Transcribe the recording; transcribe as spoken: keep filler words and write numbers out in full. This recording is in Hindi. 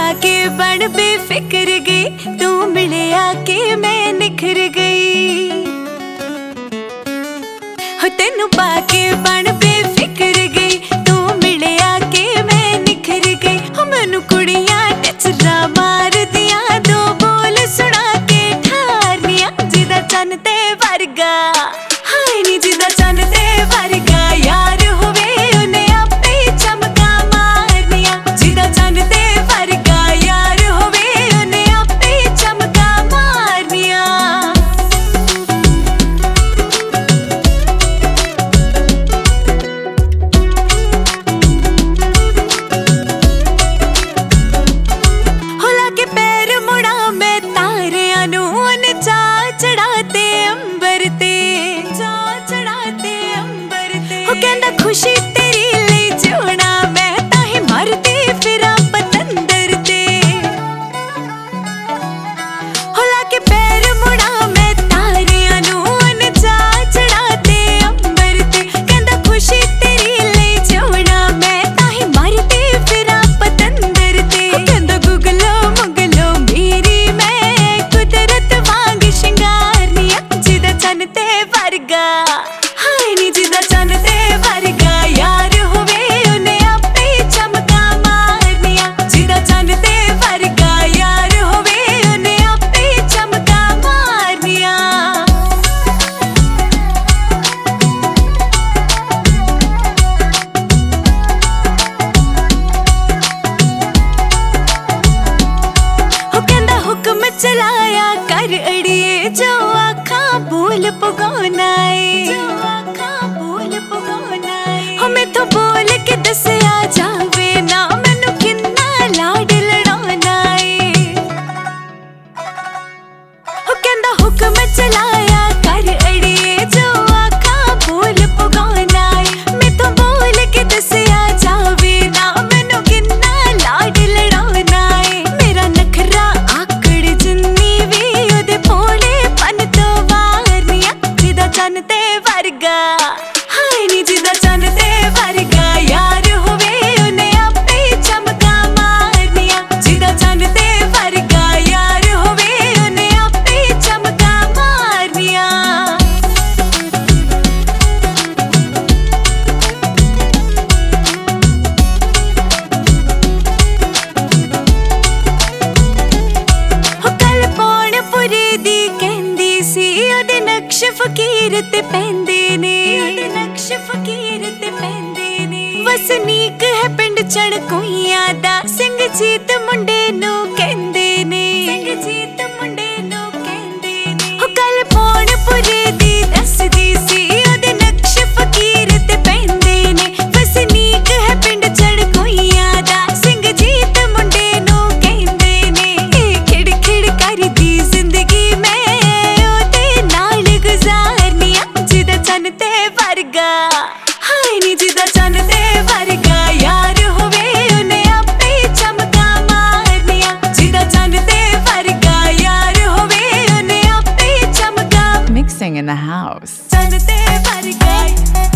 पाके बन बेफिक्र गई, तू मिले आके मैं निखर गई। हो तेनू पाके बन बेफिक्र गई, तू मिले आके मैं निखर गई। हो मैनू कुड़ियां टचरा मार दिया, दो बोल सुना के ठारनिया। जिदा चन ते वर्गा हाय नी, जिदा चन ते वर्गा यार होवे उन्हें आपे चमका मारनिया। जिदा चन ते वर्गा यार होवे उन्हें आपे चमका मारनिया। होला के पैर मुड़ा मैं तारियां नू उन्हें चा चढ़ाते अंबर ते, चा चढ़ाते अंबर ते। हो कहंदा खुशी तेरी ले जोना, मैं ताही मरती फिरा पतंदर ते। होला के पैर मुड़ा मैं तारियां नू उन्हें चा चढ़ाते अंबर ते। कहंदा खुशी तेरी ले जोना, मैं ताही मरती फिरा पतंदर ते। हो कहंदा गुगलो मुगलो मेरी मैं कुदरत वांग शिंगारनिया। जिदा चन ते वर्गा हाय नी, जिदा चन ते वर्गा यार होवे उन्हें आपे चमका मारनिया। जिदा चन ते वर्गा यार होवे उन्हें आपे चमका मारनिया। हो कहंदा हुक्म चलाया कर अड़िए, जो आखा बोल पगोना है, जो आखा बोल पगोना है। हो मैथों बोल के दसिया जावे ना, मैनू किन्ना लाड लड़ाना है। हो कहंदा हुक्म चलाया कर अड़िए, जो आखा बोल पगोना है। मैथों बोल के दसिया जावे ना, मैनू किन्ना लाड लड़ाना है। मेरा नखरा आकड़ जिन्नी वी ओदे भोले पन तो वारनिया। जिदा चन ते वर्गा हाय नी, जिदा चन ते वर्गा यार होवे उन्हें आपे चमका मारनिया। जिदा चन ते वर्गा यार होवे उन्हें आपे चमका मारनिया। हो कल पौन पुरे दी कहंदी सी, ओदे नक्श फकीर ते पैंदे ने, ओदे नक्श फकीर ते पैंदे ने। वसनीक है पिंड चढ़कोइयां दा, सिंह जीत मुंडे नू कहंदे ने, सिंह जीत मुंडे नू कहंदे ने। हो कल पौन पुरे दी दसदी सी, ओदे नक्श फकीर ते पैंदे ने। वसनीक है पिंड चढ़कोइयां दा, सिंह जीत मुंडे नू कहंदे ने। ए खिड़ खिड़ करदी जिंदगी मैं ओदे नाल गुजारनिया। जिदा चन ते वर्गा हाय नी, जिदा चन ते वर्गा यार होवे उन्हें आपे चमका मारनिया। जिदा चन ते वर्गा यार होवे उन्हें आपे चमका। Mixing in the house. चन ते वर्गा